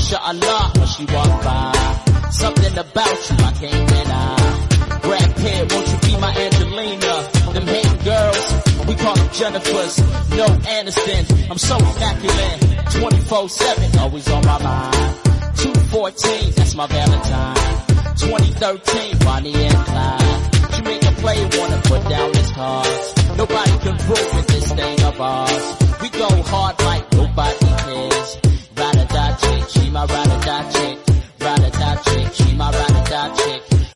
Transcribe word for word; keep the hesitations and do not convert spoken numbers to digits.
mashallah, when she walk by. Something about you I can't deny. Brad Pitt, won't you be my Angelina? Them hating girls, we call them Jennifers. No Aniston, I'm so immaculate. twenty-four seven, always on my mind. two fourteen, that's my Valentine. twenty thirteen, Bonnie and Clyde. Jamaica play, wanna put down his cards. Nobody can prove it, this thing of ours. We go hard like